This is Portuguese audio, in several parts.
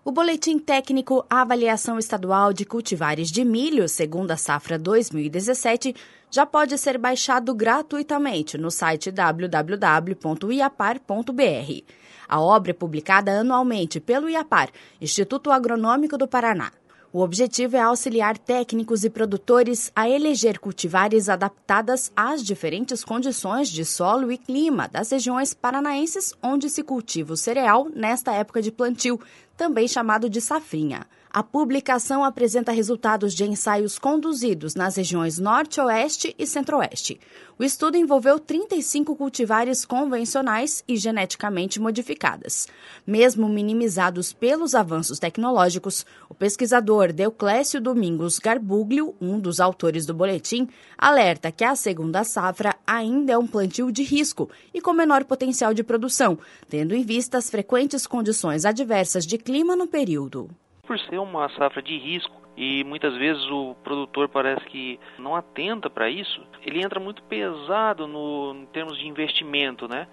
O Boletim Técnico Avaliação Estadual de Cultivares de Milho, segunda safra 2017, já pode ser baixado gratuitamente no site www.iapar.br. A obra é publicada anualmente pelo IAPAR, Instituto Agronômico do Paraná. O objetivo é auxiliar técnicos e produtores a eleger cultivares adaptadas às diferentes condições de solo e clima das regiões paranaenses onde se cultiva o cereal nesta época de plantio, também chamado de safrinha. A publicação apresenta resultados de ensaios conduzidos nas regiões Norte, Oeste e Centro-Oeste. O estudo envolveu 35 cultivares convencionais e geneticamente modificadas. Mesmo minimizados pelos avanços tecnológicos, o pesquisador Deoclésio Domingos Garbuglio, um dos autores do boletim, alerta que a segunda safra ainda é um plantio de risco e com menor potencial de produção, tendo em vista as frequentes condições adversas de clima no período. Por ser uma safra de risco e muitas vezes o produtor parece que não atenta para isso, ele entra muito pesado em termos de investimento, né?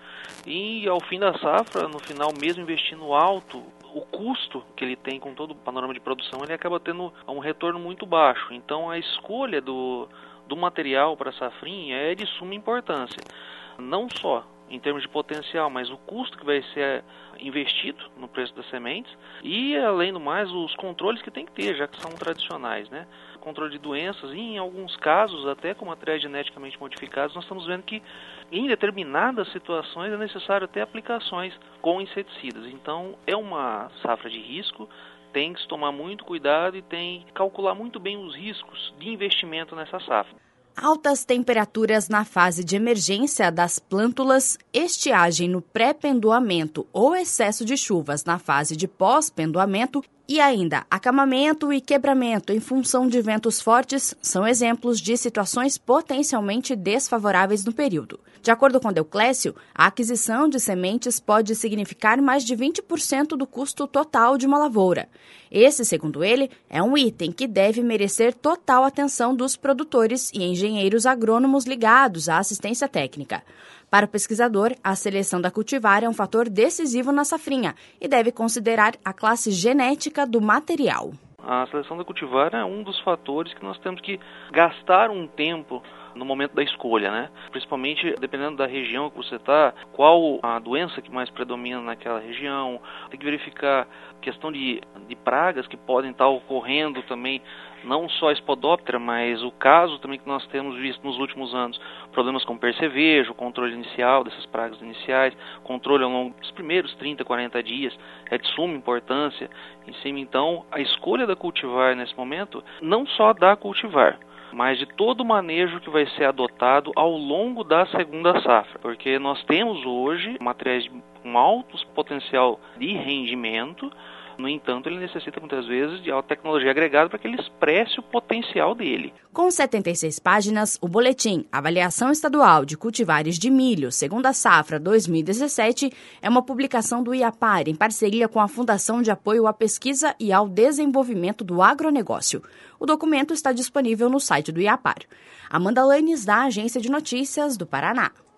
E ao fim da safra, no final, mesmo investindo alto, o custo que ele tem com todo o panorama de produção, ele acaba tendo um retorno muito baixo. Então a escolha do material para a safrinha é de suma importância. Não só em termos de potencial, mas o custo que vai ser investido no preço das sementes e, além do mais, os controles que tem que ter, já que são tradicionais, né? Controle de doenças e, em alguns casos, até com materiais geneticamente modificados, nós estamos vendo que, em determinadas situações, é necessário ter aplicações com inseticidas. Então, é uma safra de risco, tem que se tomar muito cuidado e tem que calcular muito bem os riscos de investimento nessa safra. Altas temperaturas na fase de emergência das plântulas, estiagem no pré-pendoamento ou excesso de chuvas na fase de pós-pendoamento e ainda acamamento e quebramento em função de ventos fortes são exemplos de situações potencialmente desfavoráveis no período. De acordo com Deoclésio, a aquisição de sementes pode significar mais de 20% do custo total de uma lavoura. Esse, segundo ele, é um item que deve merecer total atenção dos produtores e engenheiros agrônomos ligados à assistência técnica. Para o pesquisador, a seleção da cultivar é um fator decisivo na safrinha e deve considerar a classe genética do material. A seleção da cultivar é um dos fatores que nós temos que gastar um tempo no momento da escolha, né? Principalmente dependendo da região que você está, qual a doença que mais predomina naquela região, tem que verificar a questão de pragas que podem estar ocorrendo também, não só a Spodoptera, mas o caso também que nós temos visto nos últimos anos, problemas com percevejo, controle inicial dessas pragas iniciais, controle ao longo dos primeiros 30, 40 dias, é de suma importância. Em cima, então, a escolha da cultivar nesse momento, não só da cultivar, mas de todo o manejo que vai ser adotado ao longo da segunda safra, porque nós temos hoje materiais com alto potencial de rendimento. No entanto, ele necessita muitas vezes de alta tecnologia agregada para que ele expresse o potencial dele. Com 76 páginas, o Boletim Avaliação Estadual de Cultivares de Milho, segunda safra 2017, é uma publicação do IAPAR em parceria com a Fundação de Apoio à Pesquisa e ao Desenvolvimento do Agronegócio. O documento está disponível no site do IAPAR. Amanda Lanes, da Agência de Notícias do Paraná.